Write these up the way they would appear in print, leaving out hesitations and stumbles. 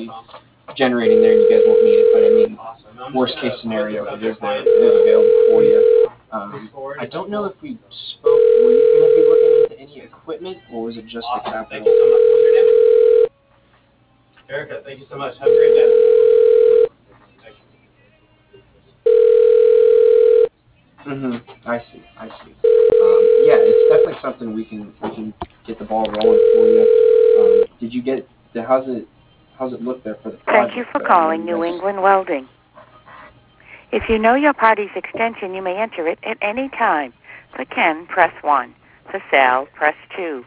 be generating there, and you guys won't need it. But I mean, worst case scenario, it is there. It is available for you. I don't know if we spoke. Were you going to be looking into any equipment, or was it just the capital? Thank you so much. What was your name? Erica, thank you so much. Have a great day. I see. Yeah, it's definitely something we can get the ball rolling for you. Did you get the how's it look there for the project? Thank you for calling New England Welding. If you know your party's extension, you may enter it at any time. For Ken, press 1. For Sal, press 2.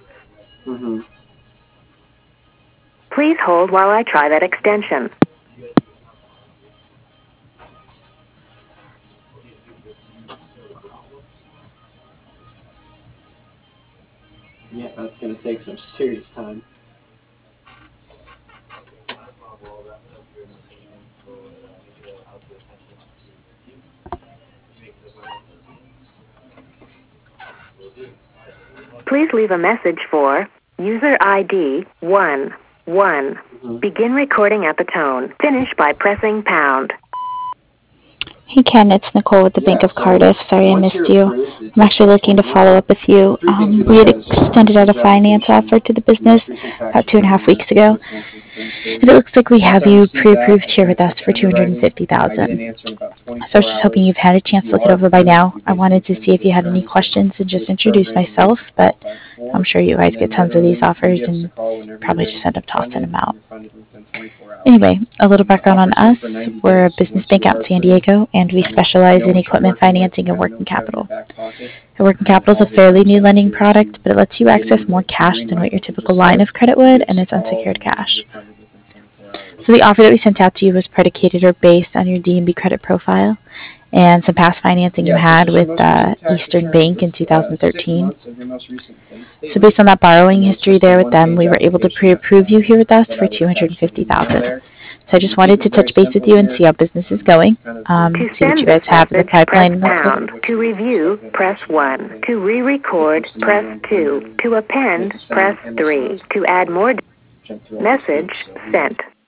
Please hold while I try that extension. Yeah, that's going to take some serious time. Please leave a message for user ID 11. Begin recording at the tone. Finish by pressing pound. Hey Ken, it's Nicole with the Bank of Cardiff. Sorry I missed you. I'm actually looking to follow up with you. We had extended out a finance offer to the business about 2.5 weeks ago, and it looks like we have you pre-approved here with us for $250,000. So I was just hoping you've had a chance to look it over by now. I wanted to see if you had any questions and just introduce myself, but I'm sure you guys get tons of these offers and probably just end up tossing them out. Anyway, a little background on us. We're a business bank out in San Diego, and we specialize in equipment financing and working capital. Working capital is a fairly new lending product, but it lets you access more cash than what your typical line of credit would, and it's unsecured cash. So the offer that we sent out to you was predicated or based on your D&B credit profile and some past financing you had with Eastern Bank in 2013. So based on that borrowing history there with them, we were able to pre-approve you here with us for $250,000. So I just wanted to touch base with you and see how business is going, see what you guys have in the pipeline. To review, press 1. To re-record, press 2. To append, press 3. To add more message sent.